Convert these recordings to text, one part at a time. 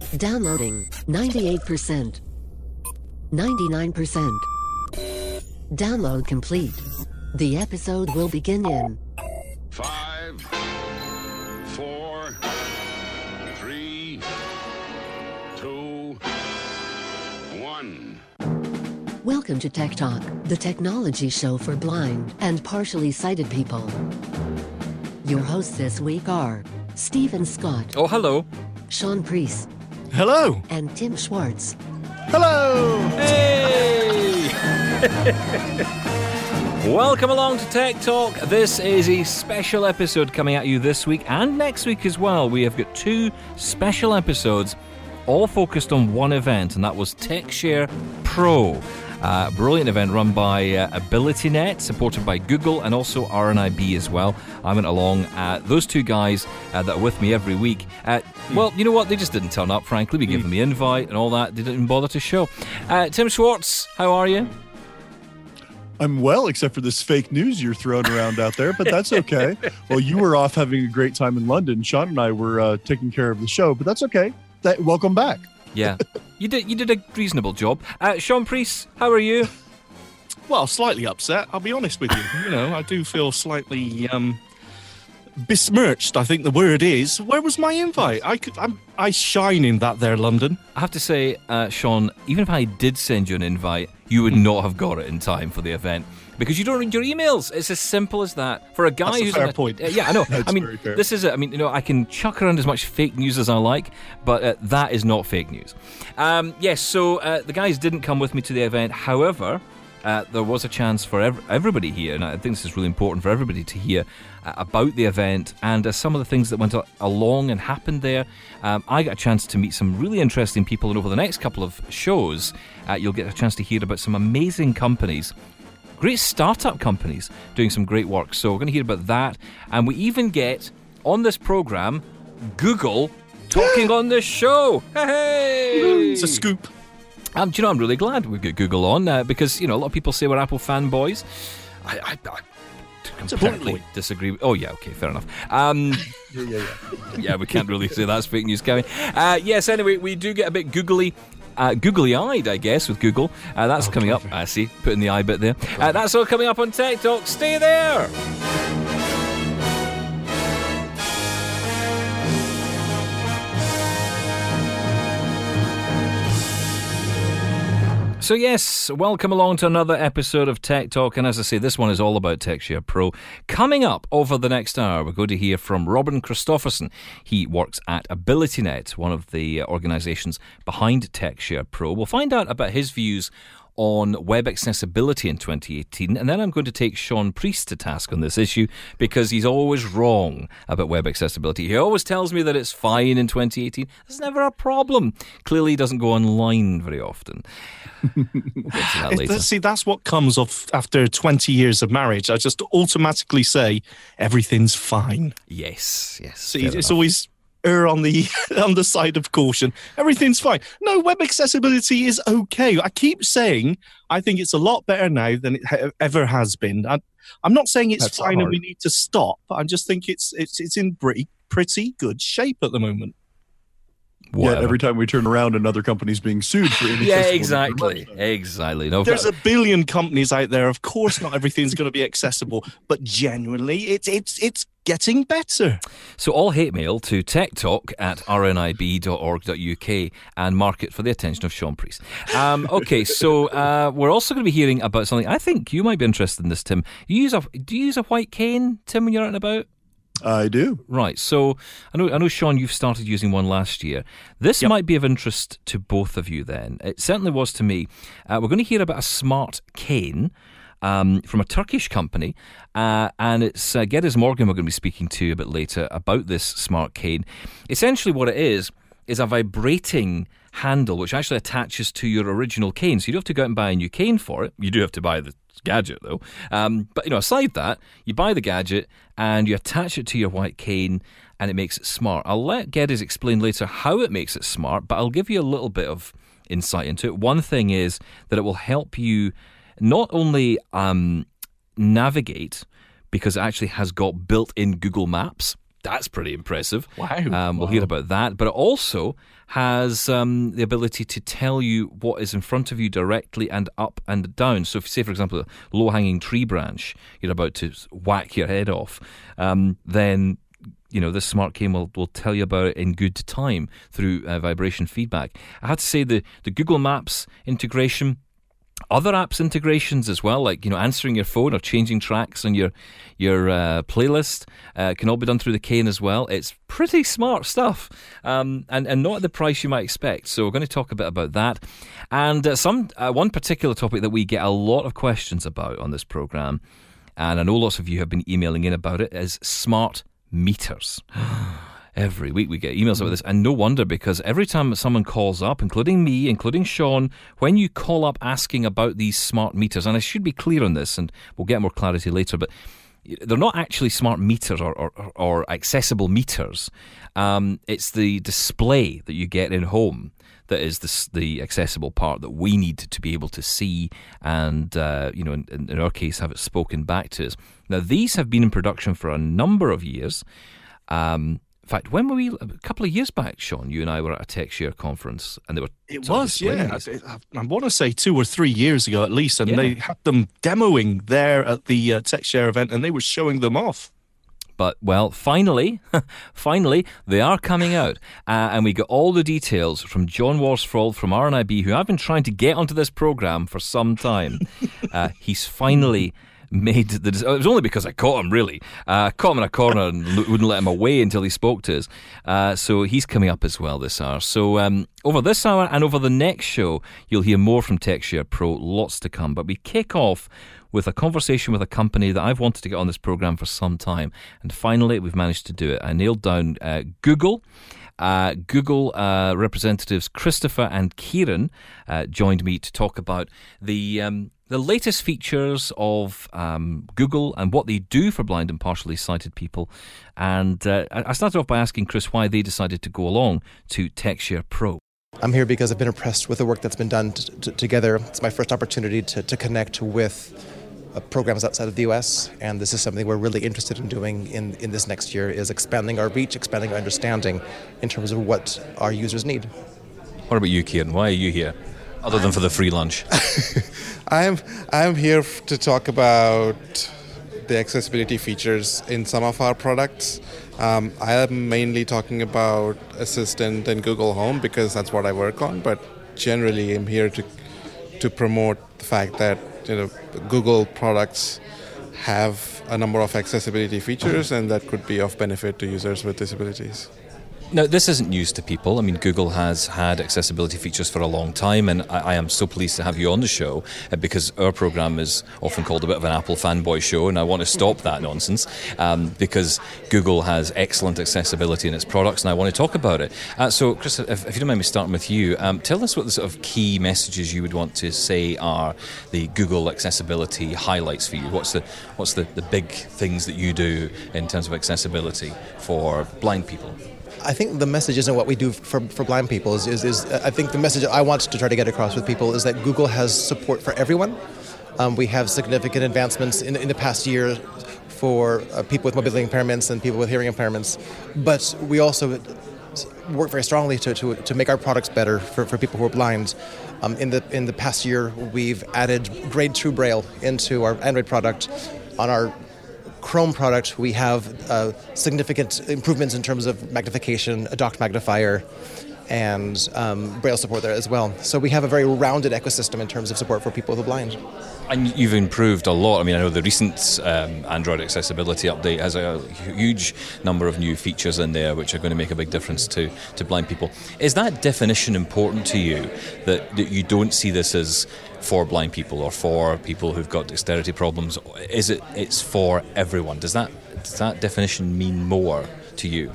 Downloading 98%. 99%. Download complete. The episode will begin in 5, 4, 3, 2, 1. Welcome to Tech Talk, the technology show for blind and partially sighted people. Your hosts this week are Stephen Scott. Oh, hello. Sean Priest. Hello. And Tim Schwartz. Hello. Hey! Welcome along to Tech Talk. This is a special episode coming at you this week and next week as well. We have got two special episodes, all focused on one event, and that was TechShare Pro. Brilliant event run by AbilityNet, supported by Google and also RNIB as well. I went along. Those two guys that are with me every week, well, you know what? They just didn't turn up, frankly. We gave them the invite and all that. They didn't even bother to show. Tim Schwartz, how are you? I'm well, except for this fake news you're throwing around out there, but that's okay. Well, you were off having a great time in London. Sean and I were taking care of the show, but that's okay. Welcome back. Yeah, you did a reasonable job. Sean Priest, how are you? Well, slightly upset, I'll be honest with you. You know, I do feel slightly besmirched, I think the word is. Where was my invite? I shine in that there, London. I have to say, Sean, even if I did send you an invite, you would not have got it in time for the event. Because you don't read your emails. It's as simple as that. For a guy That's who's a fair point. Yeah, I know. That's very fair. This is it. I mean, you know, I can chuck around as much fake news as I like, but that is not fake news. Yes, so the guys didn't come with me to the event. However, there was a chance for everybody here, and I think this is really important for everybody to hear about the event and some of the things that went along and happened there. I got a chance to meet some really interesting people, and over the next couple of shows, you'll get a chance to hear about some amazing companies. Great startup companies doing some great work. So we're going to hear about that. And we even get, on this program, Google talking on this show. Hey! It's a scoop. Do you know, I'm really glad we've got Google on because, you know, a lot of people say we're Apple fanboys. I completely disagree. Oh, yeah, okay, fair enough. Yeah, we can't really say that's fake news, can we? Yes, anyway, we do get a bit googly-eyed, I guess, with Google. That's coming up. I see, putting the eye bit there. That's all coming up on Tech Talk. Stay there. So yes, welcome along to another episode of Tech Talk, and as I say, this one is all about TechShare Pro. Coming up over the next hour, we're going to hear from Robin Christofferson. He works at AbilityNet, one of the organisations behind TechShare Pro. We'll find out about his views on web accessibility in 2018, and then I'm going to take Sean Priest to task on this issue because he's always wrong about web accessibility. He always tells me that it's fine in 2018. There's never a problem. Clearly, he doesn't go online very often. We'll get to that later. See, that's what comes off after 20 years of marriage. I just automatically say everything's fine. Yes. See, it's always on the side of caution. Everything's fine. No, web accessibility is okay. I keep saying I think it's a lot better now than it ever has been. I'm not saying it's fine and we need to stop. I just think it's in pretty good shape at the moment. Yet every time we turn around, another company's being sued for inaccessible. Yeah, exactly. No, there's a billion companies out there. Of course, not everything's going to be accessible, but genuinely, it's getting better. So all hate mail to techtalk@rnib.org.uk and mark it for the attention of Sean Priest. Okay, so we're also going to be hearing about something. I think you might be interested in this, Tim. Do you use a white cane, Tim, when you're out and about? I do. Right, so I know, Sean, you've started using one last year. This might be of interest to both of you then. It certainly was to me. We're going to hear about a smart cane from a Turkish company, and it's Geddes Morgan we're going to be speaking to a bit later about this smart cane. Essentially what it is a vibrating handle which actually attaches to your original cane. So you don't have to go out and buy a new cane for it. You do have to buy the gadget though. But you know, aside that, you buy the gadget and you attach it to your white cane and it makes it smart. I'll let Geddes explain later how it makes it smart, but I'll give you a little bit of insight into it. One thing is that it will help you not only navigate, because it actually has got built-in Google Maps. That's pretty impressive. Wow. We'll hear about that. But it also has the ability to tell you what is in front of you directly and up and down. So if you say, for example, a low-hanging tree branch you're about to whack your head off, then this smart cane will tell you about it in good time through vibration feedback. I have to say the Google Maps integration, other apps integrations as well, like answering your phone or changing tracks on your playlist, can all be done through the cane as well. It's pretty smart stuff, and not at the price you might expect. So we're going to talk a bit about that, and one particular topic that we get a lot of questions about on this program, and I know lots of you have been emailing in about it, is smart meters. Every week we get emails about this, and no wonder, because every time someone calls up, including me, including Sean, when you call up asking about these smart meters, and I should be clear on this, and we'll get more clarity later, but they're not actually smart meters or accessible meters. It's the display that you get in home that is the accessible part that we need to be able to see and, in our case, have it spoken back to us. Now, these have been in production for a number of years. In fact, when were we? A couple of years back, Sean, you and I were at a TechShare conference, and they were. It was, yeah. I want to say 2 or 3 years ago at least, and they had them demoing there at the TechShare event, and they were showing them off. But, well, finally, they are coming out. And we got all the details from John Worsfold from RNIB, who I've been trying to get onto this programme for some time. He's finally made it was only because I caught him, really. Caught him in a corner and wouldn't let him away until he spoke to us. So he's coming up as well this hour. So over this hour and over the next show, you'll hear more from TechShare Pro, lots to come. But we kick off with a conversation with a company that I've wanted to get on this program for some time. And finally, we've managed to do it. I nailed down Google. Google representatives Christopher and Kieran joined me to talk about the latest features of Google and what they do for blind and partially sighted people. And I started off by asking Chris why they decided to go along to TechShare Pro. I'm here because I've been impressed with the work that's been done together. It's my first opportunity to connect with programs outside of the US, and this is something we're really interested in doing in this next year, is expanding our reach, expanding our understanding in terms of what our users need. What about you, Kieran? Why are you here, other than for the free lunch? I'm here to talk about the accessibility features in some of our products. I am mainly talking about Assistant and Google Home because that's what I work on, but generally I'm here to promote the fact that Google products have a number of accessibility features and that could be of benefit to users with disabilities. Now, this isn't news to people. I mean, Google has had accessibility features for a long time, and I am so pleased to have you on the show because our program is often called a bit of an Apple fanboy show, and I want to stop that nonsense because Google has excellent accessibility in its products, and I want to talk about it. So, Chris, if you don't mind me starting with you, tell us what the sort of key messages you would want to say are the Google accessibility highlights for you. What's the big things that you do in terms of accessibility for blind people? I think the message isn't what we do for blind people. Is I think the message I want to try to get across with people is that Google has support for everyone. We have significant advancements in the past year for people with mobility impairments and people with hearing impairments, but we also work very strongly to make our products better for people who are blind. In the past year, we've added grade 2 Braille into our Android product. On our Chrome product, we have significant improvements in terms of magnification, a docked magnifier, and Braille support there as well. So we have a very rounded ecosystem in terms of support for people who are blind. And you've improved a lot. I mean, I know the recent Android accessibility update has a huge number of new features in there which are going to make a big difference to blind people. Is that definition important to you, that you don't see this as for blind people or for people who've got dexterity problems? It's for everyone? Does that definition mean more to you?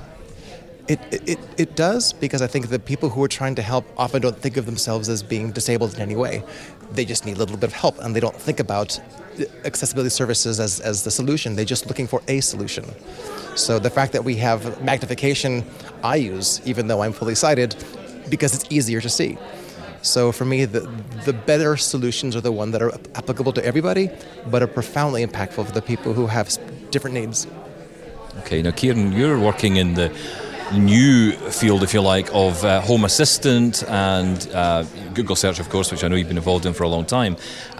It does, because I think the people who are trying to help often don't think of themselves as being disabled in any way. They just need a little bit of help, and they don't think about accessibility services as the solution. They're just looking for a solution. So the fact that we have magnification, I use, even though I'm fully sighted, because it's easier to see. So for me, the better solutions are the ones that are applicable to everybody, but are profoundly impactful for the people who have different needs. Okay, now Kieran, you're working in the new field, if you like, of Home Assistant and Google Search, of course, which I know you've been involved in for a long time.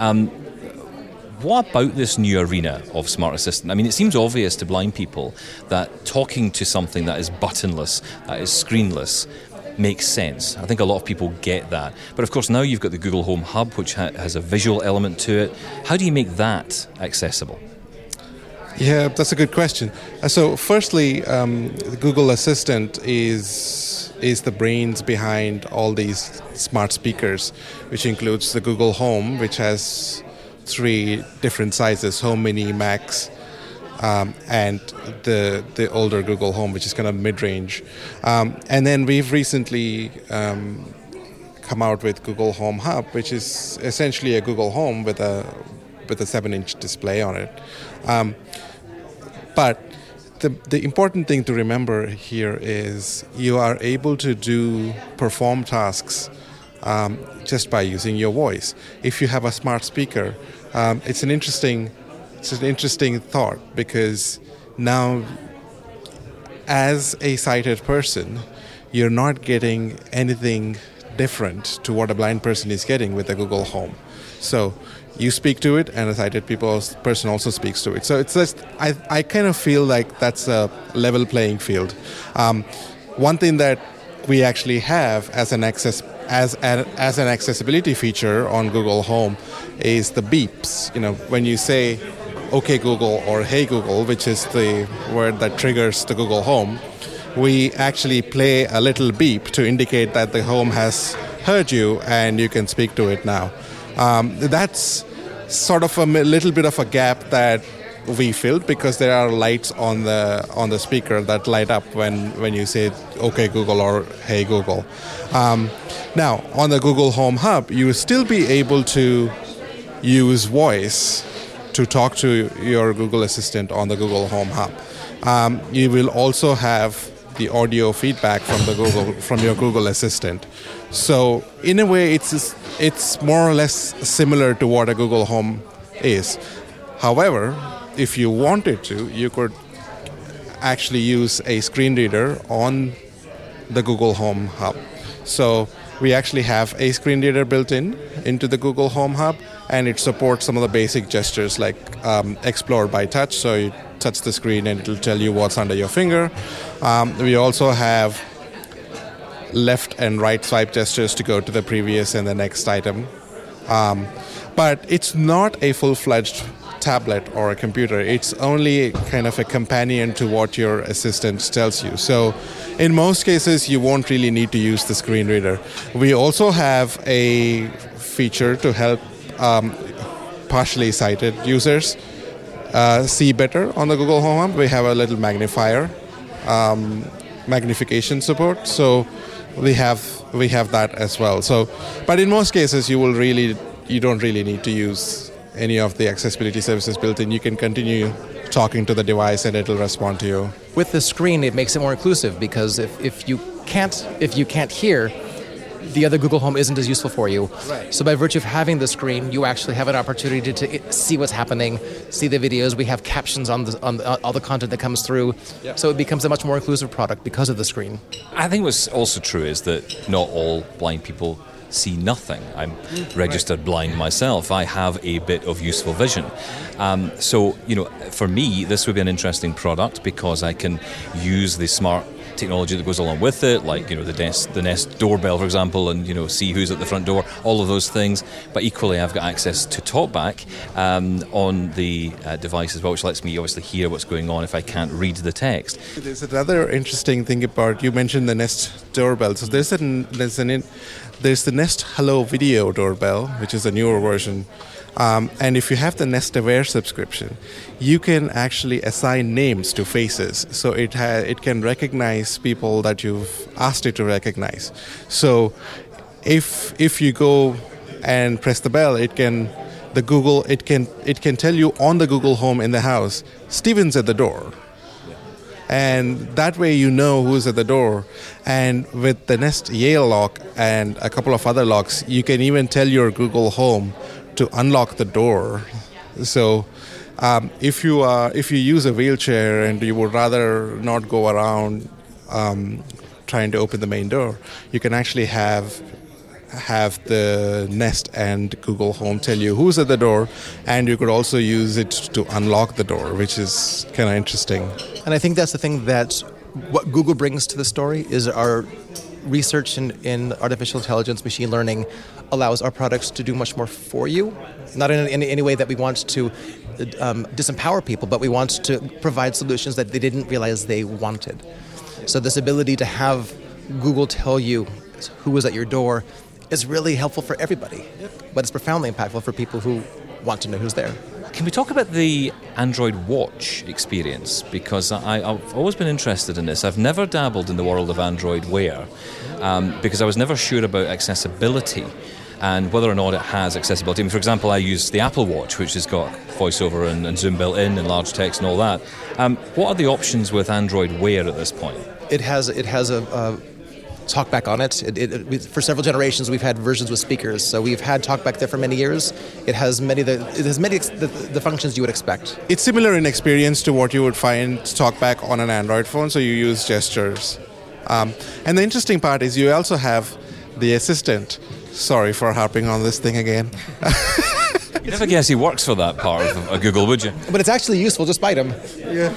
What about this new arena of Smart Assistant? I mean, it seems obvious to blind people that talking to something that is buttonless, that is screenless, makes sense. I think a lot of people get that. But of course, now you've got the Google Home Hub, which has a visual element to it. How do you make that accessible? Yeah, that's a good question. So firstly, the Google Assistant is the brains behind all these smart speakers, which includes the Google Home, which has 3 different sizes: Home Mini, Max, and the older Google Home, which is kind of mid-range. And then we've recently come out with Google Home Hub, which is essentially a Google Home with a 7-inch display on it. But the important thing to remember here is you are able to perform tasks just by using your voice. If you have a smart speaker, it's an interesting thought, because now, as a sighted person, you're not getting anything different to what a blind person is getting with the Google Home. So you speak to it, and a sighted person also speaks to it. So it's just, I kind of feel like that's a level playing field. One thing that we actually have as an accessibility feature on Google Home is the beeps. You know, when you say "Okay Google" or "Hey Google," which is the word that triggers the Google Home, we actually play a little beep to indicate that the Home has heard you and you can speak to it now. That's sort of a little bit of a gap that we filled, because there are lights on the speaker that light up when you say "Okay Google" or "Hey Google." Now, on the Google Home Hub, you will still be able to use voice to talk to your Google Assistant on the Google Home Hub. You will also have the audio feedback from your Google Assistant. So in a way, it's more or less similar to what a Google Home is. However, if you wanted to, you could actually use a screen reader on the Google Home Hub. So we actually have a screen reader built into the Google Home Hub, and it supports some of the basic gestures like Explore by touch. So you touch the screen and it'll tell you what's under your finger. We also have left and right swipe gestures to go to the previous and the next item. But it's not a full-fledged tablet or a computer. It's only kind of a companion to what your assistant tells you. So in most cases, you won't really need to use the screen reader. We also have a feature to help partially sighted users see better on the Google Home Hub. We have a little magnifier, magnification support. So we have that as well. So, but in most cases, you don't really need to use any of the accessibility services built in. You can continue talking to the device and it'll respond to you. With the screen, it makes it more inclusive, because if you can't hear, the other Google Home isn't as useful for you. Right. So by virtue of having the screen, you actually have an opportunity to see what's happening, see the videos. We have captions on all the content that comes through. Yep. So it becomes a much more inclusive product because of the screen. I think what's also true is that not all blind people see nothing. I'm registered blind myself. I have a bit of useful vision. So, for me, this would be an interesting product because I can use the smart technology that goes along with it, like the Nest doorbell, for example, and see who's at the front door, all of those things. But equally, I've got access to TalkBack on the device as well, which lets me obviously hear what's going on if I can't read the text. There's another interesting thing about, you mentioned the Nest doorbell. So there's the Nest Hello Video doorbell, which is a newer version. And if you have the Nest Aware subscription, you can actually assign names to faces. So it can recognize people that you've asked it to recognize. So if you go and press the bell, it can tell you on the Google Home in the house, Steven's at the door. And that way you know who's at the door. And with the Nest Yale lock and a couple of other locks, you can even tell your Google Home to unlock the door. So If you use a wheelchair and you would rather not go around trying to open the main door, you can actually have the Nest and Google Home tell you who's at the door, and you could also use it to unlock the door, which is kind of interesting. And I think that's the thing that what Google brings to the story is our research in artificial intelligence, machine learning, allows our products to do much more for you. Not in any way that we want to disempower people, but we want to provide solutions that they didn't realize they wanted. So this ability to have Google tell you who was at your door is really helpful for everybody, but it's profoundly impactful for people who want to know who's there. Can we talk about the Android Watch experience? Because I've always been interested in this. I've never dabbled in the world of Android Wear because I was never sure about accessibility and whether or not it has accessibility. I mean, for example, I use the Apple Watch, which has got voiceover and zoom built in and large text and all that. What are the options with Android Wear at this point? It has a TalkBack on it. For several generations, we've had versions with speakers. So we've had TalkBack there for many years. It has many of the functions you would expect. It's similar in experience to what you would find TalkBack on an Android phone, so you use gestures. And the interesting part is you also have the assistant. Sorry for harping on this thing again. You never guess he works for that part of Google, would you? But it's actually useful, just bite him. Yeah.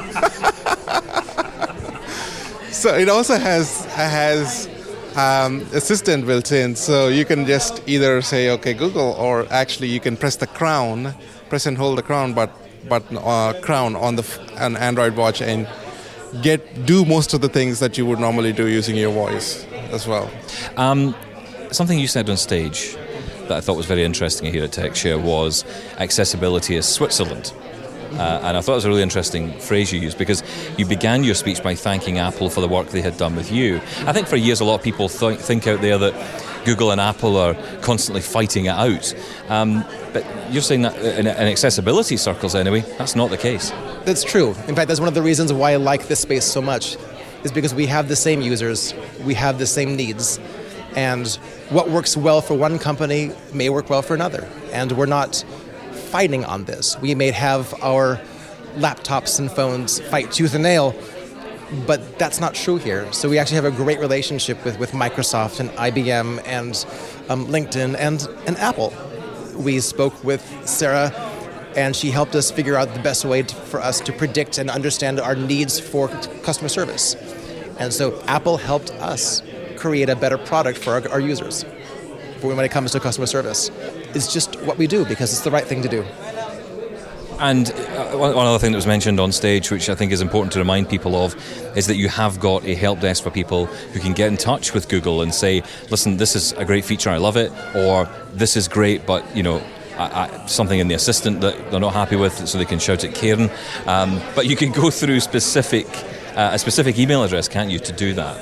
So it also has assistant built in, so you can just either say, okay, Google, or actually you can press and hold the crown crown on an Android watch and do most of the things that you would normally do using your voice as well. Something you said on stage that I thought was very interesting here at TechShare was accessibility is Switzerland. And I thought it was a really interesting phrase you used because you began your speech by thanking Apple for the work they had done with you. I think for years a lot of people think out there that Google and Apple are constantly fighting it out. But you're saying that in accessibility circles anyway, that's not the case. That's true. In fact, that's one of the reasons why I like this space so much, is because we have the same users, we have the same needs, and what works well for one company may work well for another. And we're not fighting on this. We may have our laptops and phones fight tooth and nail, but that's not true here. So we actually have a great relationship with Microsoft and IBM and LinkedIn and Apple. We spoke with Sarah, and she helped us figure out the best way for us to predict and understand our needs for customer service. And so Apple helped us create a better product for our users when it comes to customer service. It's just what we do because it's the right thing to do. And one other thing that was mentioned on stage, which I think is important to remind people of, is that you have got a help desk for people who can get in touch with Google and say, listen, this is a great feature, I love it, or this is great, but something in the assistant that they're not happy with, so they can shout at Karen. But you can go through a specific email address, can't you, to do that?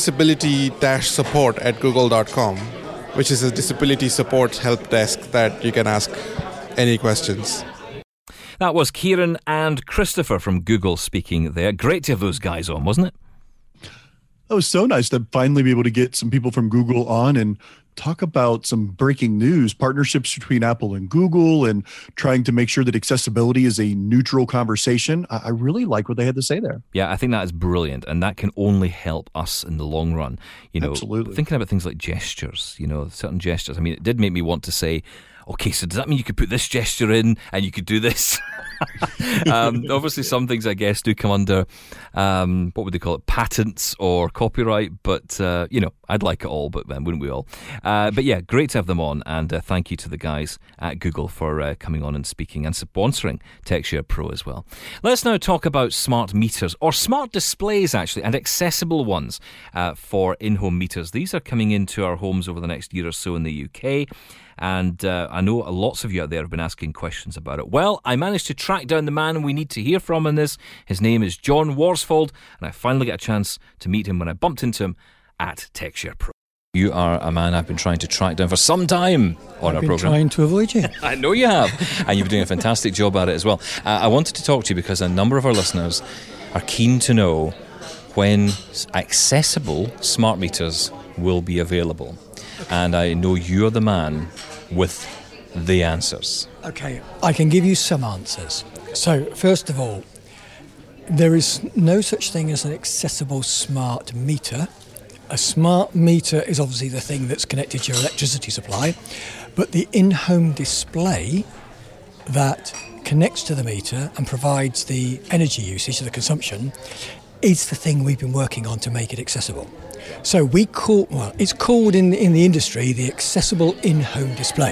disability-support@google.com, which is a disability support help desk that you can ask any questions. That was Kieran and Christopher from Google speaking there. Great to have those guys on, wasn't it? That was so nice to finally be able to get some people from Google on and talk about some breaking news, partnerships between Apple and Google, and trying to make sure that accessibility is a neutral conversation. I really like what they had to say there. Yeah, I think that is brilliant, and that can only help us in the long run. Absolutely. Thinking about things like gestures, certain gestures. I mean, it did make me want to say, okay, so does that mean you could put this gesture in and you could do this? Obviously, some things, I guess, do come under, what would they call it, patents or copyright. But, I'd like it all, but then wouldn't we all? But yeah, great to have them on. And thank you to the guys at Google for coming on and speaking and sponsoring TechShare Pro as well. Let's now talk about smart meters, or smart displays, actually, and accessible ones for in-home meters. These are coming into our homes over the next year or so in the UK. And I know lots of you out there have been asking questions about it. Well, I managed to track down the man we need to hear from in this. His name is John Worsfold, and I finally got a chance to meet him when I bumped into him at TechShare Pro. You are a man I've been trying to track down for some time on our program. Trying to avoid you. I know you have, and you've been doing a fantastic job at it as well. I wanted to talk to you because a number of our listeners are keen to know when accessible smart meters will be available. And I know you're the man with the answers? Okay, I can give you some answers. So, first of all, there is no such thing as an accessible smart meter. A smart meter is obviously the thing that's connected to your electricity supply, but the in-home display that connects to the meter and provides the energy usage, the consumption, is the thing we've been working on to make it accessible. So it's called in the industry the accessible in-home display.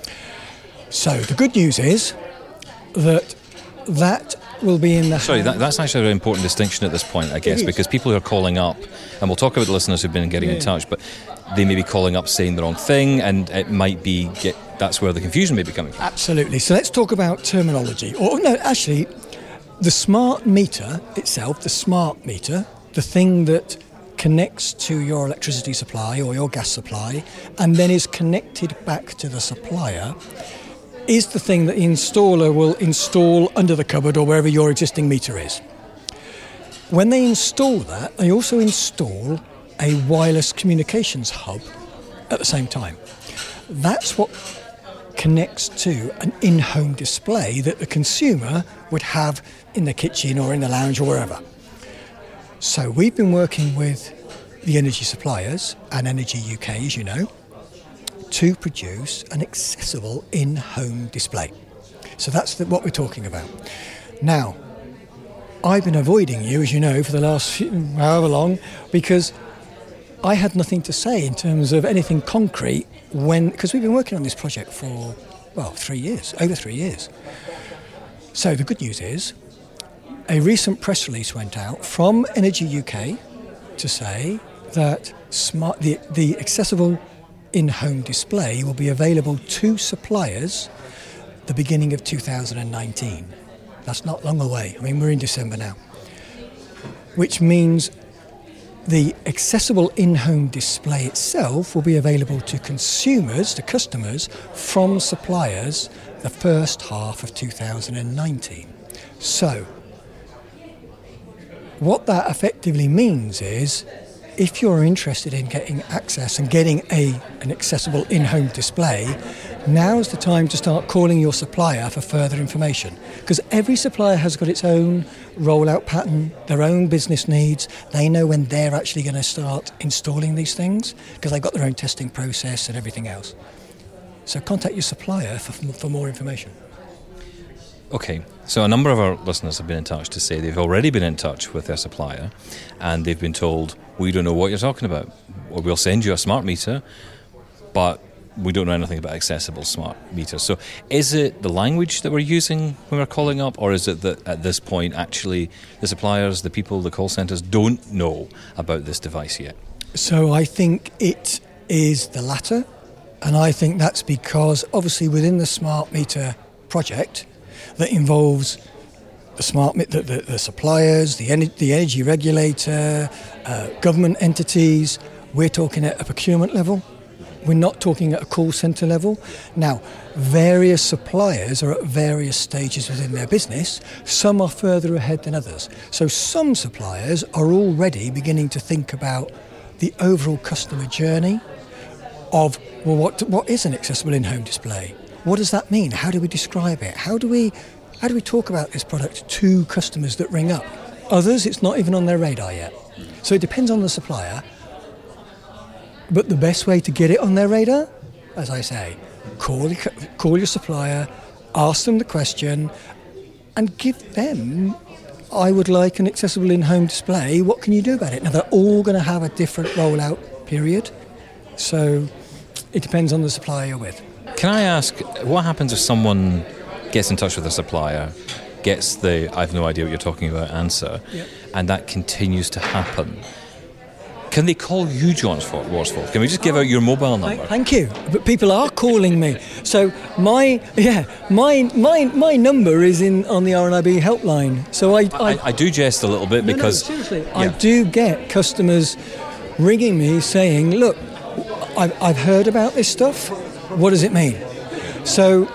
So the good news is that will be in the... Sorry, that's actually a very important distinction at this point, I guess, because people who are calling up, and we'll talk about the listeners who've been getting in touch, but they may be calling up saying the wrong thing, and it might be... that's where the confusion may be coming from. Absolutely. So let's talk about terminology. Or no, actually, the smart meter itself, the thing that connects to your electricity supply or your gas supply and then is connected back to the supplier, is the thing that the installer will install under the cupboard or wherever your existing meter is. When they install that, they also install a wireless communications hub at the same time. That's what connects to an in-home display that the consumer would have in the kitchen or in the lounge or wherever. So we've been working with the energy suppliers and Energy UK, as you know, to produce an accessible in-home display. So that's what we're talking about. Now, I've been avoiding you, as you know, for the last however long, because I had nothing to say in terms of anything concrete because we've been working on this project for, over 3 years. So the good news is, a recent press release went out from Energy UK to say that the accessible in-home display will be available to suppliers the beginning of 2019. That's not long away. I mean, we're in December now. Which means the accessible in-home display itself will be available to consumers, to customers, from suppliers the first half of 2019. So, what that effectively means is, if you're interested in getting access and getting an accessible in-home display, now's the time to start calling your supplier for further information. Because every supplier has got its own rollout pattern, their own business needs. They know when they're actually going to start installing these things, because they've got their own testing process and everything else. So contact your supplier for more information. Okay, so a number of our listeners have been in touch to say they've already been in touch with their supplier and they've been told, we don't know what you're talking about. Or we'll send you a smart meter, but we don't know anything about accessible smart meters. So is it the language that we're using when we're calling up, or is it that at this point actually the suppliers, the people, the call centres don't know about this device yet? So I think it is the latter, and I think that's because obviously within the smart meter project that involves the suppliers, the energy regulator, government entities, we're talking at a procurement level. We're not talking at a call centre level. Now, various suppliers are at various stages within their business. Some are further ahead than others. So some suppliers are already beginning to think about the overall customer journey of, well, what is an accessible in-home display? What does that mean? How do we describe it? How do we talk about this product to customers that ring up? Others, it's not even on their radar yet. So it depends on the supplier. But the best way to get it on their radar, as I say, call your supplier, ask them the question, and give them, I would like an accessible in-home display. What can you do about it? Now, they're all going to have a different rollout period. So it depends on the supplier you're with. Can I ask, what happens if someone gets in touch with a supplier, gets the "I've no idea what you're talking about" answer, and that continues to happen? Can they call you, John Worsfold? Can we just give out your mobile number? Thank you. But people are calling me. So my number is on the RNIB helpline. So I do jest a little bit because seriously, yeah. I do get customers ringing me saying, "Look, I've heard about this stuff. What does it mean?" So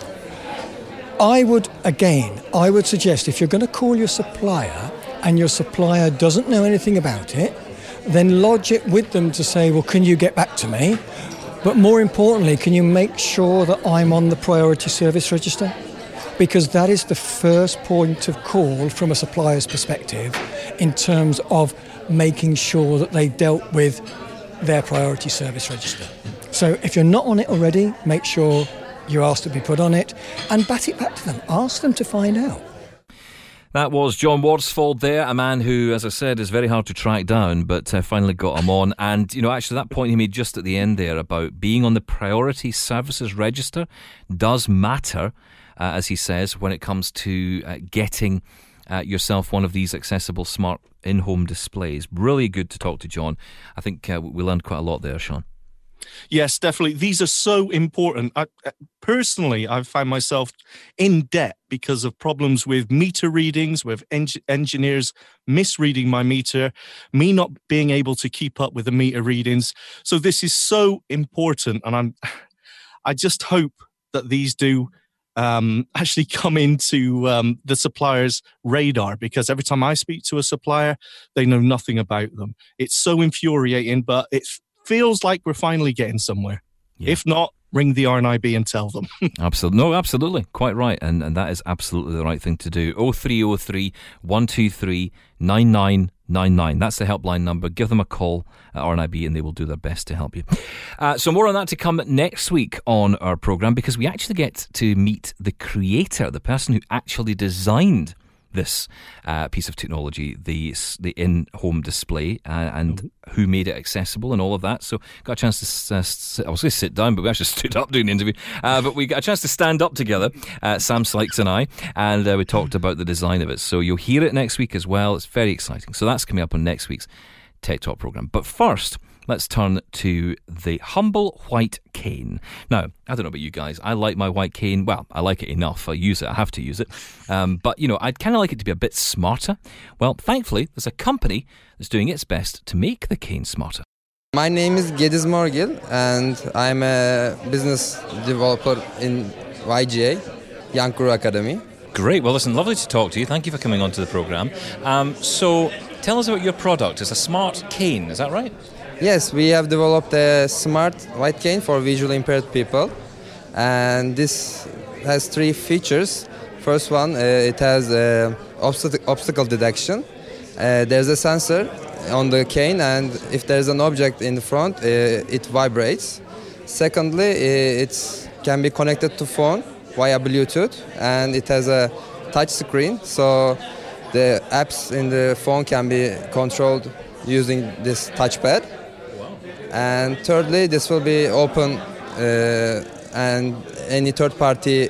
I would suggest, if you're going to call your supplier and your supplier doesn't know anything about it, then lodge it with them to say, well, can you get back to me? But more importantly, can you make sure that I'm on the priority service register? Because that is the first point of call from a supplier's perspective in terms of making sure that they've dealt with their priority service register. So if you're not on it already, make sure you're asked to be put on it and bat it back to them. Ask them to find out. That was John Worsfold there, a man who, as I said, is very hard to track down, but finally got him on. And, you know, actually that point he made just at the end there about being on the priority services register does matter, as he says, when it comes to getting yourself one of these accessible smart in-home displays. Really good to talk to John. I think we learned quite a lot there, Sean. Yes, definitely. These are so important. Personally, I've found myself in debt because of problems with meter readings, with engineers misreading my meter, me not being able to keep up with the meter readings. So this is so important, and I just hope that these do actually come into the supplier's radar, because every time I speak to a supplier, they know nothing about them. It's so infuriating, but it's feels like we're finally getting somewhere. Yeah. If not, ring the RNIB and tell them. Absolutely. No, absolutely. Quite right. And that is absolutely the right thing to do. 0303 123 9999. That's the helpline number. Give them a call at RNIB and they will do their best to help you. So more on that to come next week on our programme, because we actually get to meet the creator, the person who actually designed this piece of technology, the in-home display, and who made it accessible and all of that. So got a chance to I was going to sit down, but we actually stood up doing the interview. But we got a chance to stand up together, Sam Sykes and I, and we talked about the design of it. So you'll hear it next week as well. It's very exciting. So that's coming up on next week's Tech Talk programme. But first, let's turn to the humble white cane. Now, I don't know about you guys. I like my white cane. Well, I like it enough. I use it. I have to use it. But, you know, I'd kind of like it to be a bit smarter. Well, thankfully, there's a company that's doing its best to make the cane smarter. My name is Gediz Morgil, and I'm a business developer in YGA, Young Guru Academy. Great. Well, listen, lovely to talk to you. Thank you for coming on to the programme. So tell us about your product. It's a smart cane. Is that right? Yes, we have developed a smart white cane for visually impaired people, and this has 3 features. First one, it has obstacle detection. There's a sensor on the cane, and if there's an object in the front, it vibrates. Secondly, it can be connected to phone via Bluetooth, and it has a touch screen, so the apps in the phone can be controlled using this touchpad. And thirdly, this will be open, and any third-party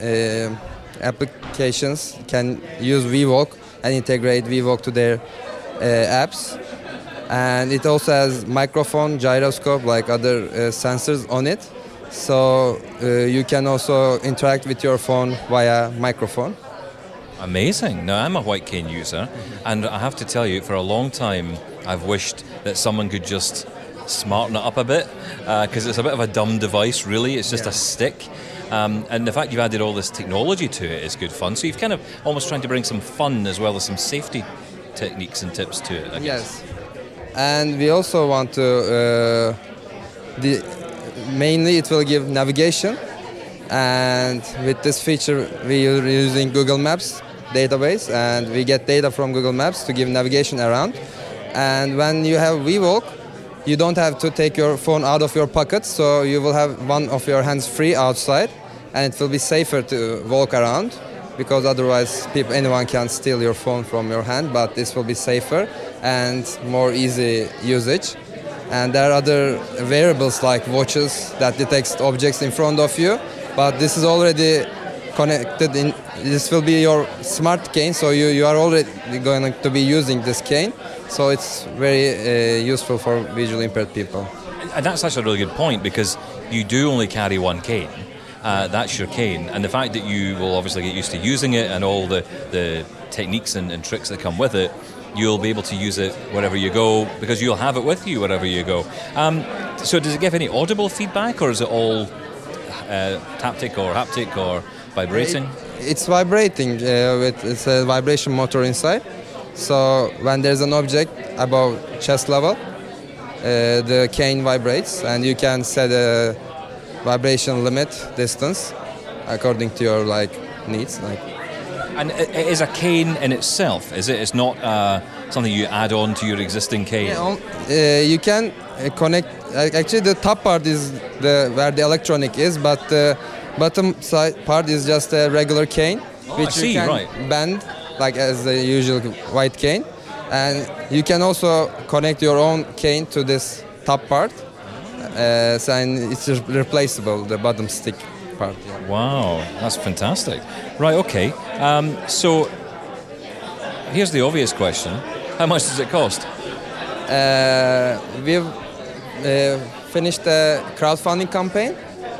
applications can use VWalk and integrate VWalk to their apps. And it also has microphone, gyroscope, like other sensors on it. So you can also interact with your phone via microphone. Amazing. Now, I'm a white cane user, and I have to tell you, for a long time, I've wished that someone could just smarten it up a bit, because it's a bit of a dumb device, really. It's just a stick. And the fact you've added all this technology to it is good fun. So you've kind of almost trying to bring some fun as well as some safety techniques and tips to it, I guess. Yes. And we also want to, mainly it will give navigation. And with this feature, we are using Google Maps database, and we get data from Google Maps to give navigation around. And when you have VWalk, you don't have to take your phone out of your pocket, so you will have one of your hands free outside, and it will be safer to walk around, because otherwise anyone can steal your phone from your hand, but this will be safer and more easy usage. And there are other variables like watches that detects objects in front of you, but this is already connected in. This will be your smart cane, so you are already going to be using this cane. So it's very useful for visually impaired people. And that's actually a really good point, because you do only carry one cane. That's your cane. And the fact that you will obviously get used to using it and all the techniques and tricks that come with it, you'll be able to use it wherever you go, because you'll have it with you wherever you go. So does it give any audible feedback, or is it all taptic or haptic or vibrating? It's vibrating. It's a vibration motor inside. So when there's an object above chest level, the cane vibrates, and you can set a vibration limit distance according to your needs. And it is a cane in itself, is it? It's not something you add on to your existing cane. Yeah, you can connect. Actually, the top part is where the electronic is, but the bottom side part is just a regular cane, which you can bend as the usual white cane. And you can also connect your own cane to this top part, and it's replaceable, the bottom stick part. Yeah. Wow, that's fantastic. Right, okay. So here's the obvious question. How much does it cost? We've finished a crowdfunding campaign.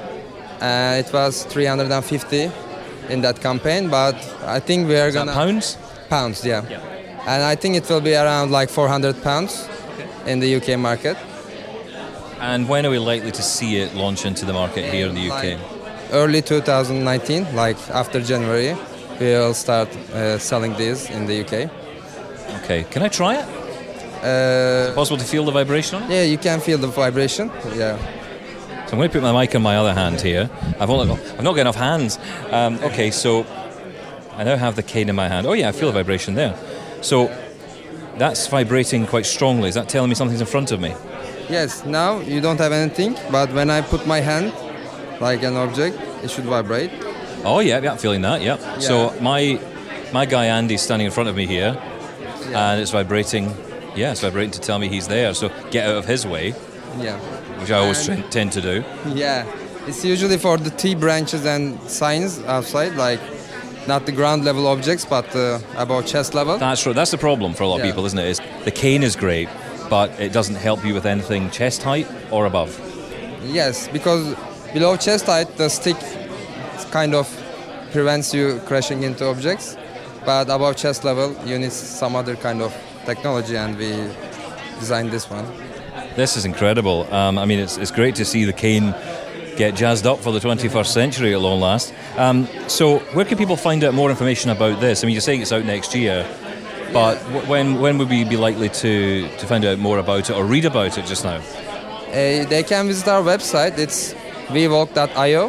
It was 350 in that campaign, but I think we are going to... pounds? Pounds, yeah. And I think it will be around £400 in the UK market. And when are we likely to see it launch into the market here in the UK? Early 2019, after January, we'll start selling these in the UK. Okay, can I try it? Is it possible to feel the vibration? Yeah, you can feel the vibration. Yeah. So I'm going to put my mic in my other hand here. I've not got enough hands. Okay, so I now have the cane in my hand. Oh yeah, I feel the vibration there. So that's vibrating quite strongly. Is that telling me something's in front of me? Yes, now you don't have anything, but when I put my hand like an object, it should vibrate. Oh yeah, I'm feeling that, yeah. So my guy Andy's standing in front of me here, and it's vibrating. Yeah, it's vibrating to tell me he's there, so get out of his way. Yeah. Which I always tend to do. Yeah, it's usually for the T branches and signs outside, not the ground level objects, but above chest level. That's right. That's the problem for a lot of people, isn't it? The cane is great, but it doesn't help you with anything chest height or above. Yes, because below chest height, the stick kind of prevents you crashing into objects, but above chest level, you need some other kind of technology, and we designed this one. This is incredible. I mean, it's great to see the cane get jazzed up for the 21st century at long last. So where can people find out more information about this? I mean, you're saying it's out next year, but when would we be likely to find out more about it or read about it just now? They can visit our website. It's vwalk.io,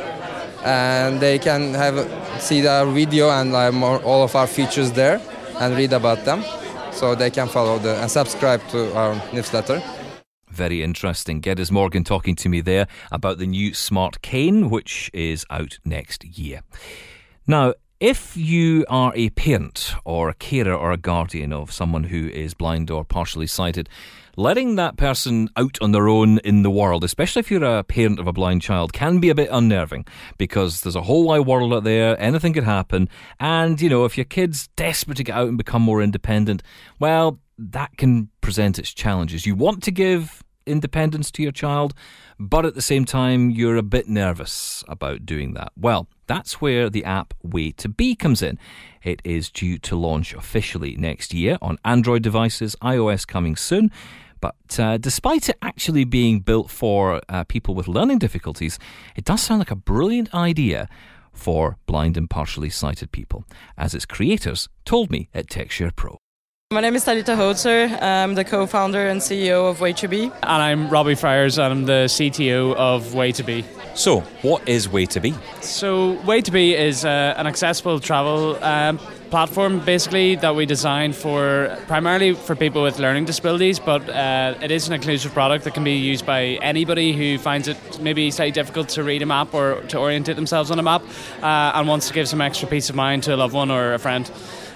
and they can see our video and all of our features there and read about them. So they can follow and subscribe to our newsletter. Very interesting. Geddes Morgan talking to me there about the new Smart Cane, which is out next year. Now, if you are a parent or a carer or a guardian of someone who is blind or partially sighted, letting that person out on their own in the world, especially if you're a parent of a blind child, can be a bit unnerving because there's a whole wide world out there, anything could happen, and, if your kid's desperate to get out and become more independent, well, that can present its challenges. You want to give independence to your child, but at the same time, you're a bit nervous about doing that. Well, that's where the app Way2Be comes in. It is due to launch officially next year on Android devices, iOS coming soon. But despite it actually being built for people with learning difficulties, it does sound like a brilliant idea for blind and partially sighted people, as its creators told me at TechShare Pro. My name is Talita Hotzer. I'm the co-founder and CEO of Way2Be. And I'm Robbie Friars, and I'm the CTO of Way2Be. So, what is Way2Be? So, Way2Be is an accessible travel platform, basically, that we designed primarily for people with learning disabilities, but it is an inclusive product that can be used by anybody who finds it maybe slightly difficult to read a map or to orientate themselves on a map and wants to give some extra peace of mind to a loved one or a friend.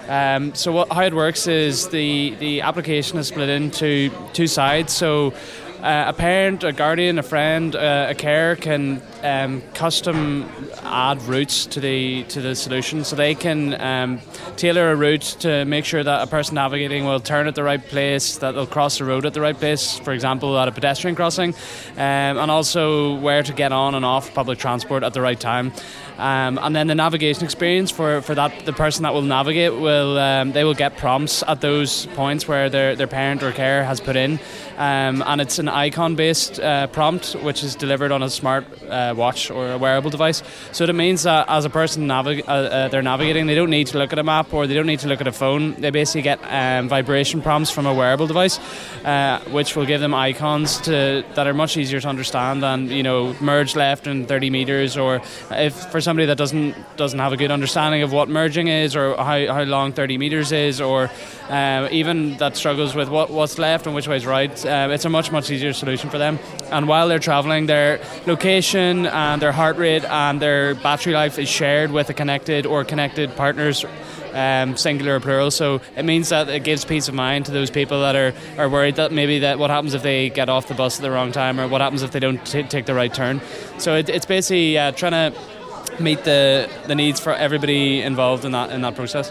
So how it works is the application is split into two sides. So a parent, a guardian, a friend, a carer can custom add routes to the solution. So they can tailor a route to make sure that a person navigating will turn at the right place, that they'll cross the road at the right place, for example, at a pedestrian crossing, and also where to get on and off public transport at the right time. And then the navigation experience for the person that will navigate they will get prompts at those points where their parent or carer has put in, and it's an icon-based prompt, which is delivered on a smart watch or a wearable device. So it means that as a person they're navigating, they don't need to look at a map or they don't need to look at a phone. They basically get vibration prompts from a wearable device, which will give them icons that are much easier to understand and, merge left in 30 meters, or if for somebody that doesn't have a good understanding of what merging is or how long 30 meters is, or even that struggles with what's left and which way is right, it's a much easier solution for them. And while they're traveling, their location and their heart rate and their battery life is shared with a connected partners, singular or plural. So it means that it gives peace of mind to those people that are worried that maybe that what happens if they get off the bus at the wrong time, or what happens if they don't take the right turn. So it's basically trying to meet the needs for everybody involved in that process.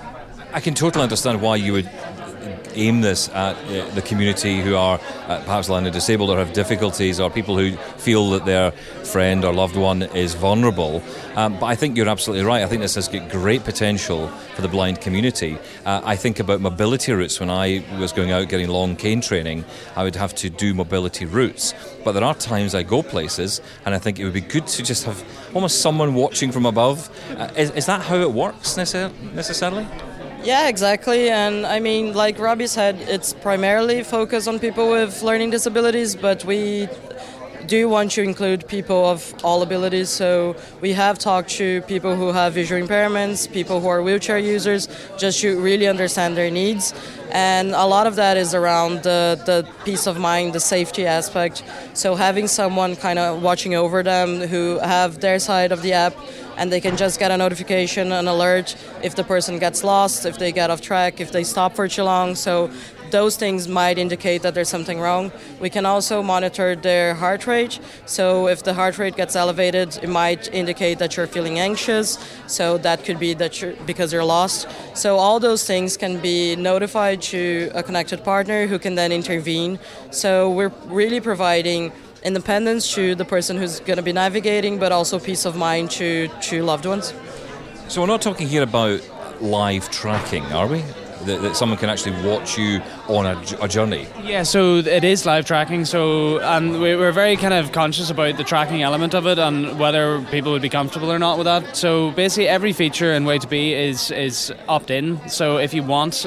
I can totally understand why you would aim this at the community who are perhaps landed disabled or have difficulties, or people who feel that their friend or loved one is vulnerable. But I think you're absolutely right. I think this has got great potential for the blind community. I think about mobility routes. When I was going out getting long cane training, I would have to do mobility routes. But there are times I go places and I think it would be good to just have almost someone watching from above. Is that how it works necessarily? Yeah, exactly. And I mean, like Robbie said, it's primarily focused on people with learning disabilities, but we do want to include people of all abilities. So we have talked to people who have visual impairments, people who are wheelchair users, just to really understand their needs. And a lot of that is around the peace of mind, the safety aspect. So having someone kind of watching over them who have their side of the app, and they can just get a notification, an alert if the person gets lost, if they get off track, if they stop for too long. So those things might indicate that there's something wrong. We can also monitor their heart rate. So if the heart rate gets elevated, it might indicate that you're feeling anxious. So that could be because you're lost. So all those things can be notified to a connected partner who can then intervene. So we're really providing independence to the person who's going to be navigating, but also peace of mind to loved ones. So we're not talking here about live tracking, are we? That someone can actually watch you on a journey. Yeah, so it is live tracking. So, and we're very kind of conscious about the tracking element of it and whether people would be comfortable or not with that. So basically, every feature in Way2Be is opt-in. So if you want.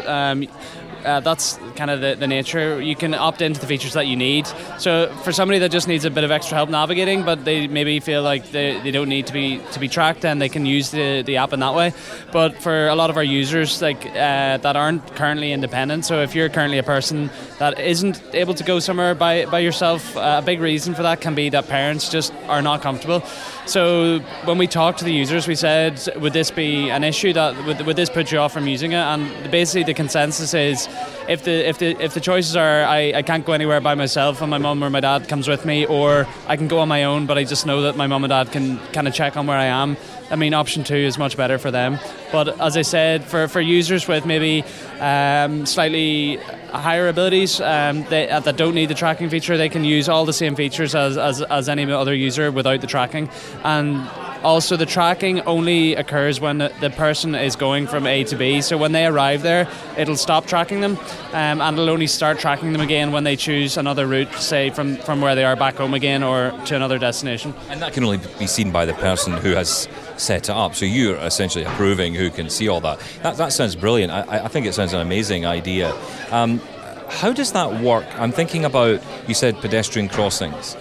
That's kind of the nature. You can opt into the features that you need. So for somebody that just needs a bit of extra help navigating, but they maybe feel like they don't need to be tracked, then they can use the app in that way. But for a lot of our users that aren't currently independent, so if you're currently a person that isn't able to go somewhere by yourself, a big reason for that can be that parents just are not comfortable. So when we talked to the users, we said, would this be an issue, that would this put you off from using it? And basically the consensus is, if the choices are I can't go anywhere by myself and my mum or my dad comes with me, or I can go on my own but I just know that my mum and dad can kind of check on where I am, I mean, option 2 is much better for them. But as I said, for users with maybe slightly higher abilities that don't need the tracking feature, they can use all the same features as any other user without the tracking. And also, the tracking only occurs when the person is going from A to B. So when they arrive there, it'll stop tracking them, and it'll only start tracking them again when they choose another route, say from where they are back home again or to another destination. And that can only be seen by the person who has set it up. So you're essentially approving who can see all that. That sounds brilliant. I think it sounds an amazing idea. How does that work? I'm thinking about, you said pedestrian crossings.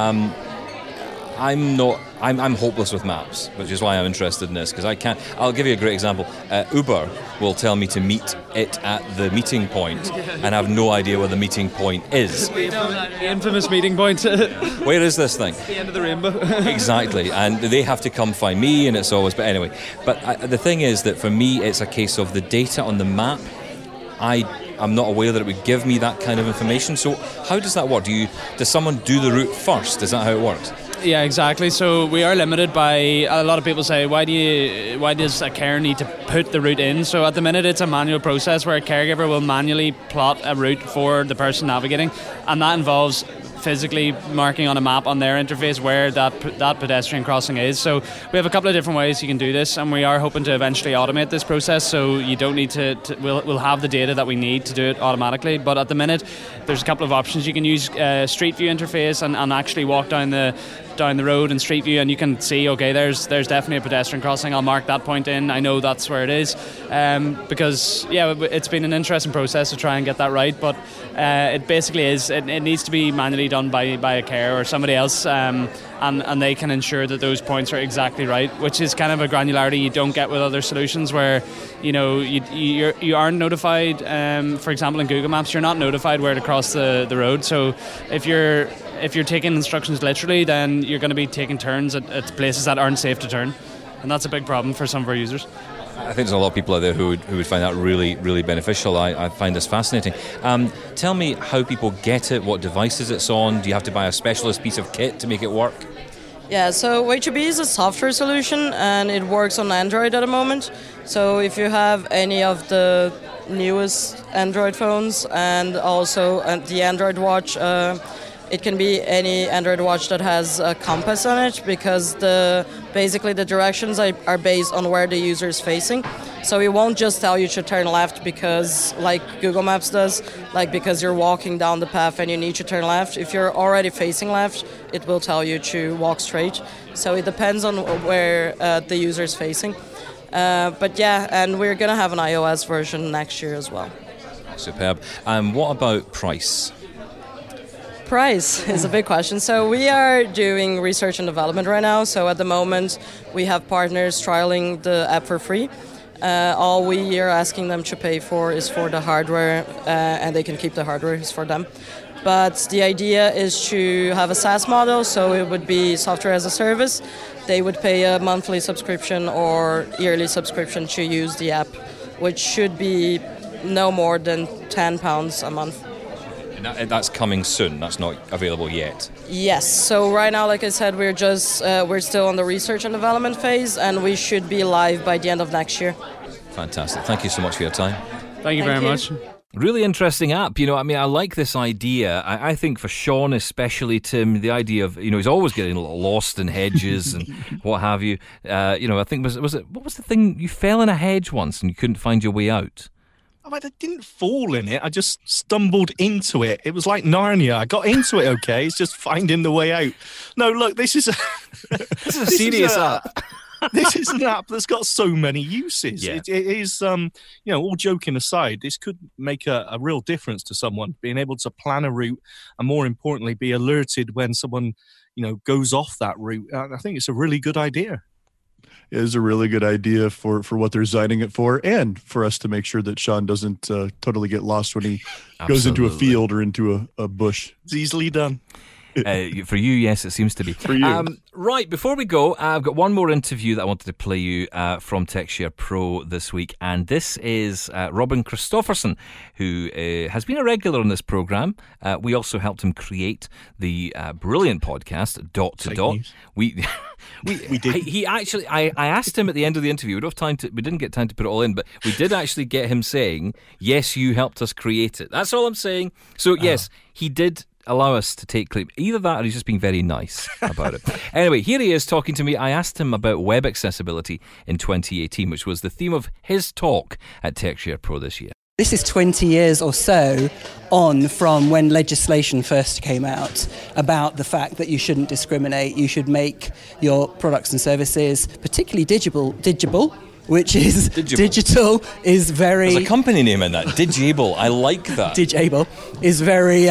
I'm hopeless with maps, which is why I'm interested in this, because I'll give you a great example. Uber will tell me to meet it at the meeting point and have no idea where the meeting point is. The infamous meeting point. Where is this thing? The end of the rainbow. Exactly, and they have to come find me, and it's always, but anyway. But the thing is that for me, it's a case of the data on the map. I'm not aware that it would give me that kind of information. So how does that work? Does someone do the route first? Is that how it works? Yeah, exactly. So we are limited by, a lot of people say, why does a carer need to put the route in? So at the minute it's a manual process where a caregiver will manually plot a route for the person navigating, and that involves physically marking on a map on their interface where that pedestrian crossing is. So we have a couple of different ways you can do this, and we are hoping to eventually automate this process, so you don't need to we'll have the data that we need to do it automatically. But at the minute, there's a couple of options. You can use Street View interface and actually walk down the road in Street View, and you can see, okay, there's definitely a pedestrian crossing. I'll mark that point in. I know that's where it is, because it's been an interesting process to try and get that right. But it basically is. It needs to be manually done by a carer or somebody else, and they can ensure that those points are exactly right, which is kind of a granularity you don't get with other solutions, where you aren't notified. For example, in Google Maps, you're not notified where to cross the road. So if you're taking instructions literally, then you're going to be taking turns at places that aren't safe to turn, and that's a big problem for some of our users. I think there's a lot of people out there who would find that really, really beneficial. I find this fascinating. Tell me how people get it, what devices it's on. Do you have to buy a specialist piece of kit to make it work? Yeah, so Way2B is a software solution, and it works on Android at the moment. So if you have any of the newest Android phones and also the Android Watch, it can be any Android watch that has a compass on it, because basically the directions are based on where the user is facing. So it won't just tell you to turn left because, like Google Maps does, like because you're walking down the path and you need to turn left. If you're already facing left, it will tell you to walk straight. So it depends on where the user is facing. But yeah, and we're going to have an iOS version next year as well. Superb. What about price? Price is a big question. So we are doing research and development right now. So at the moment, we have partners trialing the app for free. All we are asking them to pay for is for the hardware, and they can keep the hardware, it's for them. But the idea is to have a SaaS model, so it would be software as a service. They would pay a monthly subscription or yearly subscription to use the app, which should be no more than £10 a month. And that's coming soon. That's not available yet. Yes. So right now, like I said, we're still on the research and development phase, and we should be live by the end of next year. Fantastic. Thank you so much for your time. Thank you very much. Really interesting app. I like this idea. I think for Sean especially, Tim, the idea of, he's always getting a little lost in hedges and what have you. I think, what was the thing? You fell in a hedge once and you couldn't find your way out. I didn't fall in it. I just stumbled into it. It was like Narnia. I got into it okay. It's just finding the way out. No, look, this is a serious app. This is an app that's got so many uses. Yeah. It is, all joking aside, this could make a real difference to someone, being able to plan a route and, more importantly, be alerted when someone, goes off that route. I think it's a really good idea. It is a really good idea for what they're designing it for, and for us to make sure that Sean doesn't totally get lost when he goes into a field or into a bush. It's easily done. For you, yes, it seems to be. For you. Right, before we go, I've got one more interview that I wanted to play you from TechShare Pro this week, and this is Robin Christofferson, who has been a regular on this programme. We also helped him create the brilliant podcast, Dot to Dot. We did. He actually, I asked him at the end of the interview, we didn't get time to put it all in, but we did actually get him saying, yes, you helped us create it. That's all I'm saying. So, yes, he did allow us to take clip. Either that or he's just being very nice about it. Anyway, here he is talking to me. I asked him about web accessibility in 2018, which was the theme of his talk at TechShare Pro this year. This is 20 years or so on from when legislation first came out about the fact that you shouldn't discriminate. You should make your products and services, particularly digital, which is digital is very... There's a company name in that, Digable. I like that. Digable is very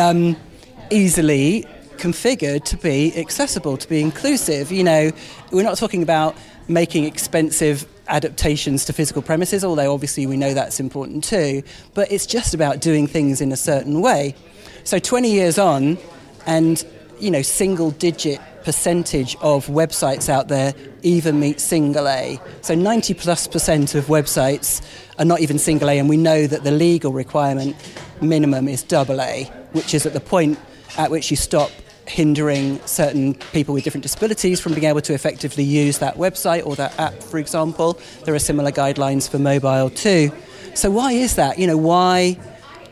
easily configured to be accessible, to be inclusive. We're not talking about making expensive adaptations to physical premises, although obviously we know that's important too, but it's just about doing things in a certain way. So 20 years on, and single-digit percentage of websites out there even meet single A. So 90+% of websites are not even single A, and we know that the legal requirement minimum is double A, which is at the point at which you stop hindering certain people with different disabilities from being able to effectively use that website or that app, for example. There are similar guidelines for mobile too. So why is that? Why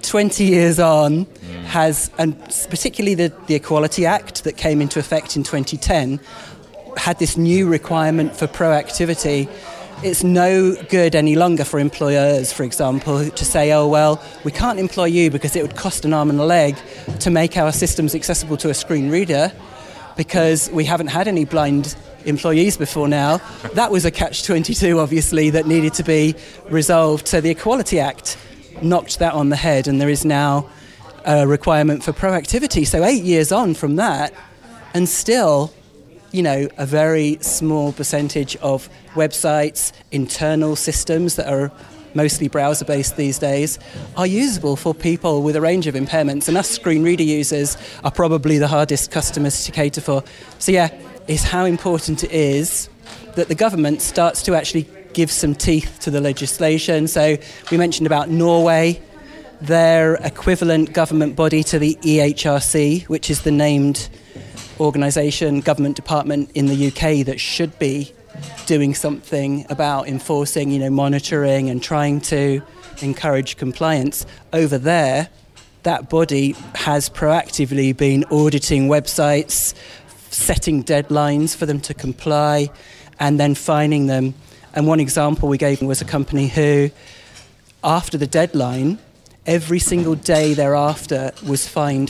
20 years on has, and particularly the Equality Act that came into effect in 2010, had this new requirement for proactivity. It's no good any longer for employers, for example, to say, oh, well, we can't employ you because it would cost an arm and a leg to make our systems accessible to a screen reader because we haven't had any blind employees before now. That was a catch-22, obviously, that needed to be resolved. So the Equality Act knocked that on the head, and there is now a requirement for proactivity. So 8 years on from that, and still, a very small percentage of websites, internal systems that are mostly browser-based these days, are usable for people with a range of impairments. And us screen reader users are probably the hardest customers to cater for. So is how important it is that the government starts to actually give some teeth to the legislation. So we mentioned about Norway, their equivalent government body to the EHRC, which is the named organisation, government department in the UK that should be doing something about enforcing, monitoring and trying to encourage compliance. Over there, that body has proactively been auditing websites, setting deadlines for them to comply, and then fining them. And one example we gave was a company who, after the deadline, every single day thereafter was fined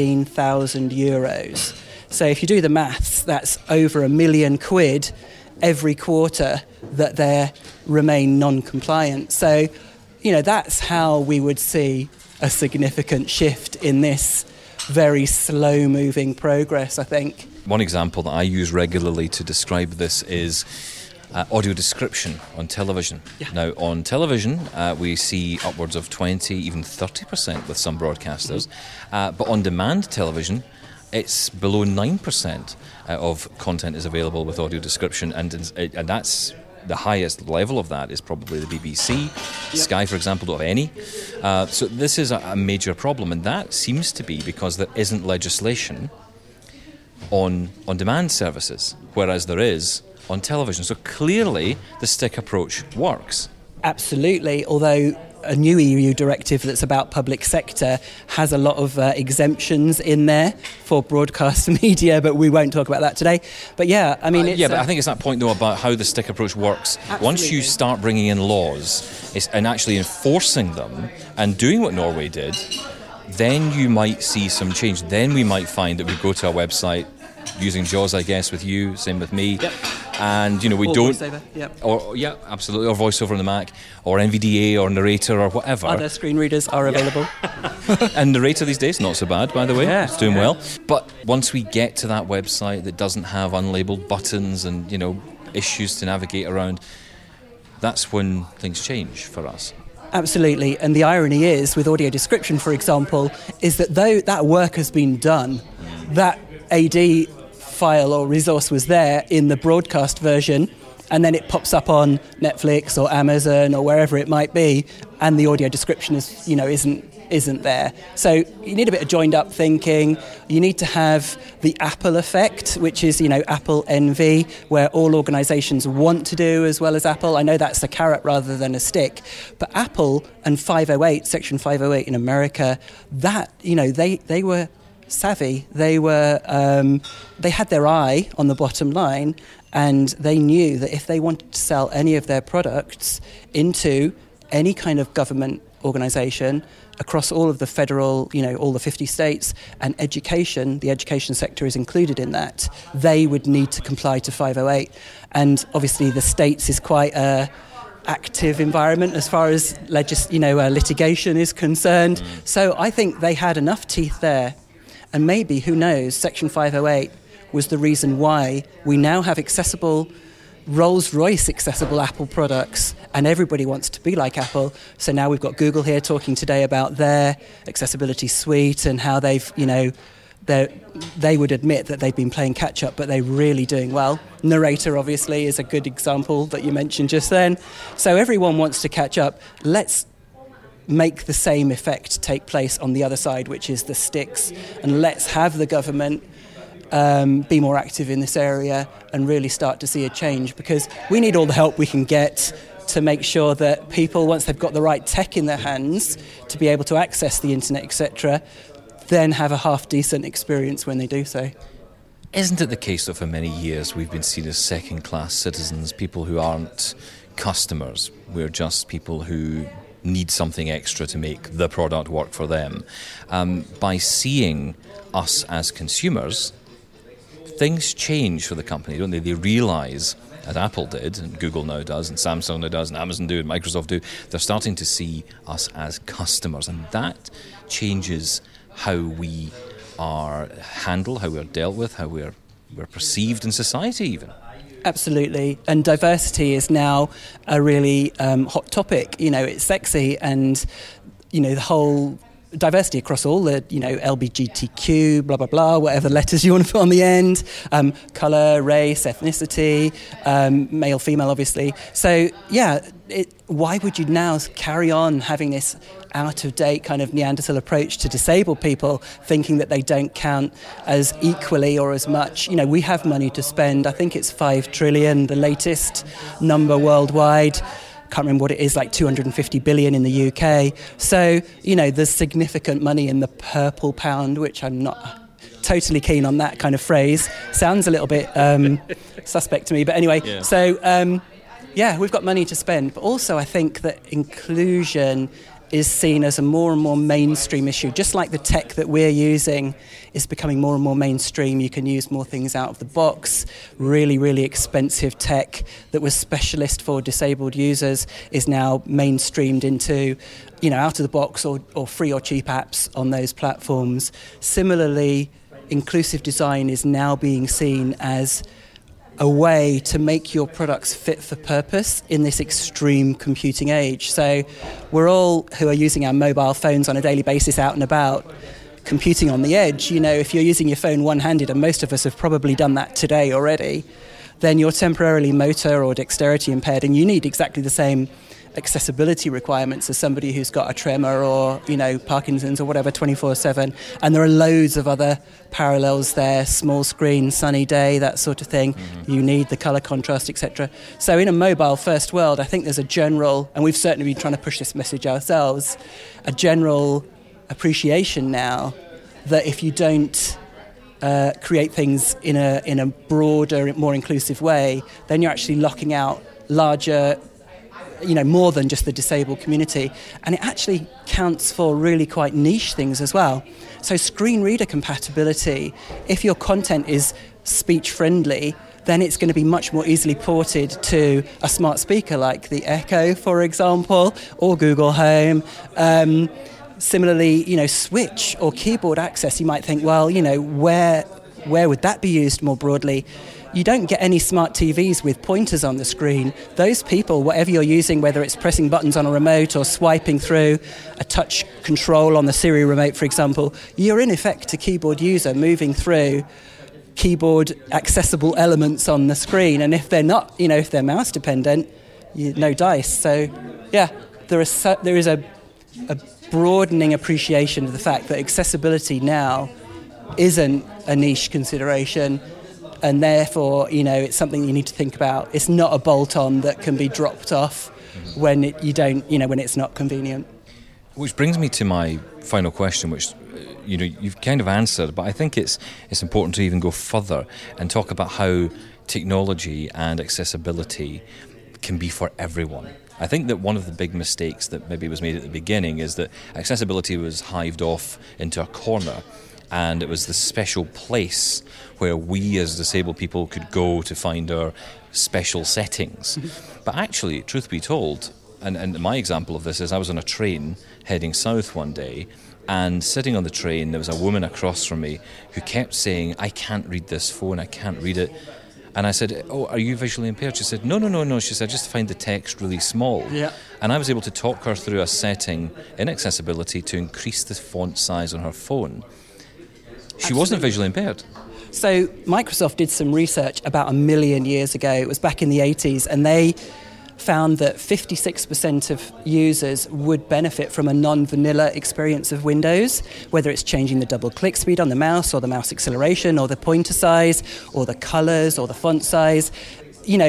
€15,000. So if you do the maths, that's over £1 million every quarter that they remain non-compliant. So, that's how we would see a significant shift in this very slow-moving progress, I think. One example that I use regularly to describe this is audio description on television. Yeah. Now, on television, we see upwards of 20, even 30% with some broadcasters. But on-demand television, it's below 9% of content is available with audio description, and that's the highest level of that is probably the BBC. Yep. Sky, for example, don't have any. So this is a major problem, and that seems to be because there isn't legislation on-demand services, whereas there is on television. So clearly the stick approach works. Absolutely, although a new EU directive that's about public sector has a lot of exemptions in there for broadcast media, but we won't talk about that today. But but I think it's that point, though, about how the stick approach works. Absolutely. Once you start bringing in laws and actually enforcing them and doing what Norway did, then you might see some change. Then we might find that we go to a website using JAWS, I guess, with you, same with me. Yep. And, we or don't... VoiceOver, yep. Absolutely, or VoiceOver on the Mac, or NVDA, or Narrator, or whatever. Other screen readers are available. And Narrator these days, not so bad, by the way. Yeah, it's doing well. But once we get to that website that doesn't have unlabeled buttons and, issues to navigate around, that's when things change for us. Absolutely, and the irony is, with audio description, for example, is that though that work has been done, that AD file or resource was there in the broadcast version, and then it pops up on Netflix or Amazon or wherever it might be, and the audio description is, isn't there. So you need a bit of joined up thinking. You need to have the Apple effect, which is, Apple envy, where all organizations want to do as well as Apple. I know that's a carrot rather than a stick, but Apple and 508, Section 508 in America, that, they were savvy. They were they had their eye on the bottom line, and they knew that if they wanted to sell any of their products into any kind of government organization across all of the federal, all the 50 states, and education, the education sector is included in that, they would need to comply to 508. And obviously the states is quite a active environment as far as litigation is concerned. So I think they had enough teeth there. And maybe, who knows, Section 508 was the reason why we now have accessible, Rolls-Royce accessible Apple products, and everybody wants to be like Apple. So now we've got Google here talking today about their accessibility suite and how they've, they would admit that they've been playing catch-up, but they're really doing well. Narrator, obviously, is a good example that you mentioned just then. So everyone wants to catch up. Let's make the same effect take place on the other side, which is the sticks, and let's have the government be more active in this area and really start to see a change, because we need all the help we can get to make sure that people, once they've got the right tech in their hands to be able to access the internet, etc., then have a half-decent experience when they do so. Isn't it the case that for many years we've been seen as second-class citizens, people who aren't customers? We're just people who need something extra to make the product work for them. By seeing us as consumers, things change for the company, don't they? They realise, as Apple did, and Google now does, and Samsung now does, and Amazon do, and Microsoft do, they're starting to see us as customers, and that changes how we are handled, how we're dealt with, how we're perceived in society even. Absolutely, and diversity is now a really hot topic. It's sexy, and the whole diversity across all the LGBTQ, blah blah blah, whatever letters you want to put on the end, colour, race, ethnicity, male, female, obviously. So why would you now carry on having this out-of-date kind of Neanderthal approach to disabled people, thinking that they don't count as equally or as much? We have money to spend. I think it's 5 trillion, the latest number worldwide. Can't remember what it is, like 250 billion in the UK. So, there's significant money in the purple pound, which I'm not totally keen on that kind of phrase. Sounds a little bit suspect to me. But anyway, we've got money to spend. But also I think that inclusion is seen as a more and more mainstream issue. Just like the tech that we're using is becoming more and more mainstream. You can use more things out of the box. Really, really expensive tech that was specialist for disabled users is now mainstreamed into, out of the box or free or cheap apps on those platforms. Similarly, inclusive design is now being seen as a way to make your products fit for purpose in this extreme computing age. So we're all, who are using our mobile phones on a daily basis out and about, computing on the edge. If you're using your phone one-handed, and most of us have probably done that today already, then you're temporarily motor or dexterity impaired, and you need exactly the same accessibility requirements as somebody who's got a tremor or, Parkinson's or whatever 24/7. And there are loads of other parallels there, small screen, sunny day, that sort of thing. Mm-hmm. You need the colour contrast, etc. So in a mobile first world, I think there's a general, and we've certainly been trying to push this message ourselves, a general appreciation now that if you don't create things in a broader, more inclusive way, then you're actually locking out larger, more than just the disabled community. And it actually counts for really quite niche things as well. So screen reader compatibility, if your content is speech friendly, then it's going to be much more easily ported to a smart speaker like the Echo, for example, or Google Home. Similarly, switch or keyboard access, you might think, well, where would that be used more broadly? You don't get any smart TVs with pointers on the screen. Those people, whatever you're using, whether it's pressing buttons on a remote or swiping through a touch control on the Siri remote, for example, you're in effect a keyboard user moving through keyboard accessible elements on the screen. And if they're not, if they're mouse dependent, no dice. So, there is a broadening appreciation of the fact that accessibility now isn't a niche consideration. And therefore, it's something you need to think about. It's not a bolt-on that can be dropped off when when it's not convenient. Which brings me to my final question, which you've kind of answered, but I think it's important to even go further and talk about how technology and accessibility can be for everyone. I think that one of the big mistakes that maybe was made at the beginning is that accessibility was hived off into a corner, and it was the special place where we as disabled people could go to find our special settings. But actually, truth be told, and my example of this is I was on a train heading south one day, and sitting on the train there was a woman across from me who kept saying, "I can't read this phone, I can't read it." And I said, "Oh, are you visually impaired?" She said, No. She said, "I just find the text really small." Yeah. And I was able to talk her through a setting in accessibility to increase the font size on her phone. She wasn't visually impaired. So Microsoft did some research about 1 million years ago. It was back in the 80s, and they found that 56% of users would benefit from a non-vanilla experience of Windows, whether it's changing the double click speed on the mouse or the mouse acceleration or the pointer size or the colors or the font size.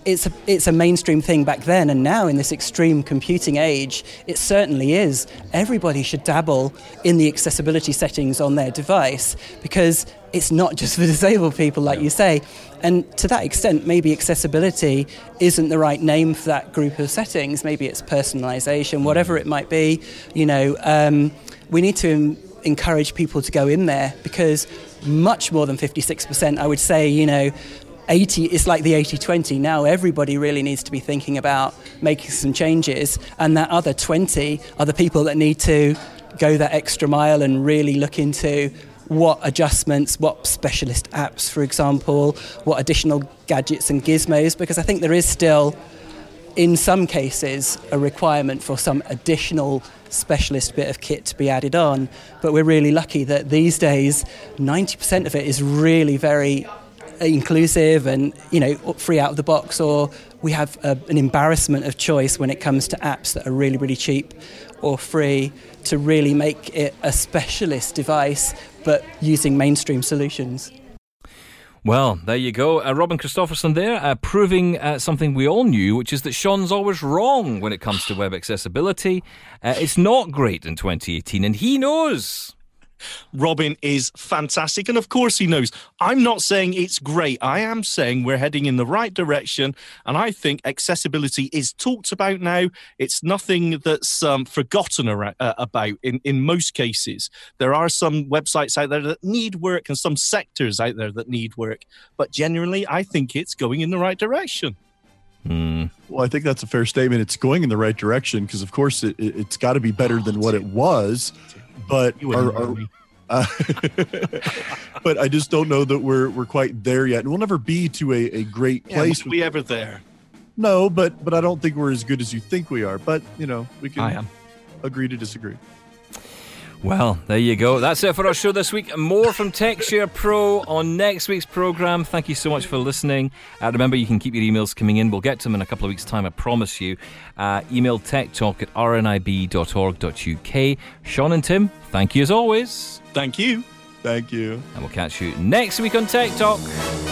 it's a mainstream thing back then, and now in this extreme computing age, it certainly is. Everybody should dabble in the accessibility settings on their device, because it's not just for disabled people, like you say. And to that extent, maybe accessibility isn't the right name for that group of settings. Maybe it's personalization, whatever it might be. You know, we need to encourage people to go in there, because much more than 56%, I would say, you know, 80, it's like the 80-20. Now everybody really needs to be thinking about making some changes, and that other 20 are the people that need to go that extra mile and really look into what adjustments, what specialist apps, for example, what additional gadgets and gizmos, because I think there is still, in some cases, a requirement for some additional specialist bit of kit to be added on. But we're really lucky that these days 90% of it is really very inclusive and, you know, free out of the box, or we have an embarrassment of choice when it comes to apps that are really, really cheap or free to really make it a specialist device, but using mainstream solutions. Well, there you go. Robin Christopherson there, proving something we all knew, which is that Sean's always wrong when it comes to web accessibility. It's not great in 2018, and he knows. Robin is fantastic, and of course he knows. I'm not saying it's great. I am saying we're heading in the right direction, and I think accessibility is talked about now. It's nothing that's forgotten about in most cases. There are some websites out there that need work and some sectors out there that need work, but generally I think it's going in the right direction. Well, I think that's a fair statement. It's going in the right direction, because of course it's got to be better than what it was. But but I just don't know that we're quite there yet, and we'll never be to a great place. Are we ever there? No, but I don't think we're as good as you think we are. But you know, we can agree to disagree. Well, there you go. That's it for our show this week. More from TechShare Pro on next week's programme. Thank you so much for listening. Remember, you can keep your emails coming in. We'll get to them in a couple of weeks' time, I promise you. Email techtalk@rnib.org.uk. Sean and Tim, thank you as always. Thank you. Thank you. And we'll catch you next week on Tech Talk.